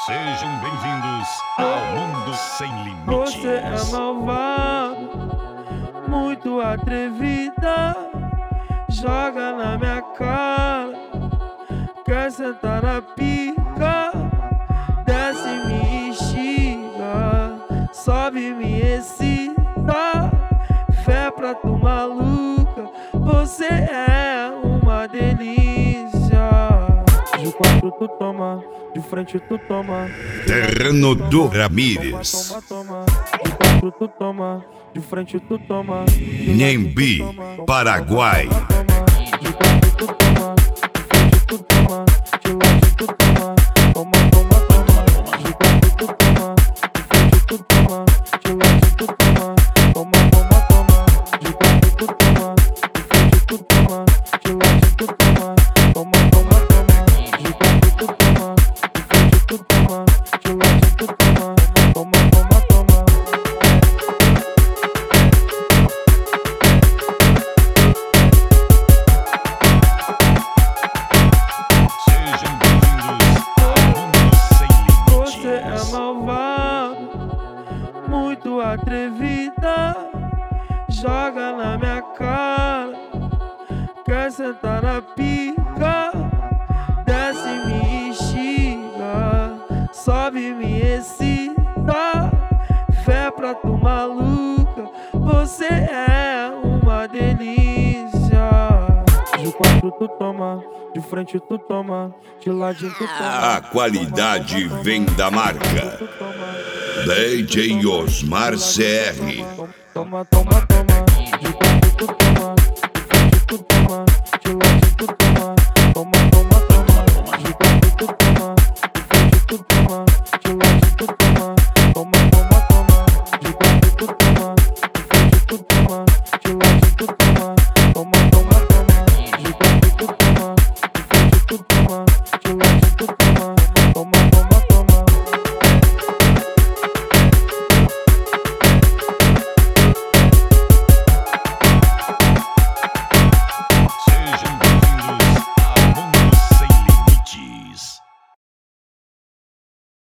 Sejam bem-vindos ao Mundo Sem Limites. Você é malvado, muito atrevida. Joga na minha cara, quer sentar na pica. Desce, me instiga, sobe, me excita. Fé pra tu maluca, você é uma delícia. De quatro tu toma, de frente tu toma. Terreno do Ramírez. Toma. De quatro tu toma, de frente tu toma. Nhembi, Paraguai. De quatro tu toma, de frente tu toma. De longe tu toma, toma. De quatro tu toma, de frente tu toma. De longe tu toma, toma. De quatro tu toma, de frente tu toma. De longe tu toma, toma. De quatro tu toma, de frente tu toma. De longe tu toma, toma. Sejam bem-vindos ao Mundo Sem Você é Limites. malvado, muito atrevida. Joga na minha cara, quer sentar na pica. Desce, me instiga, sobe, me excita. Fé pra tu maluca, você é uma delícia. De quatro tu toma, de frente tu toma, de ladinho tu toma. A qualidade vem da marca DJ Osmar CR. Toma. De quatro tu toma, de frente tu toma, de longe tu toma. Toma. De quatro tu toma, de frente tu toma, de longe tu toma. Toma. De quatro tu toma,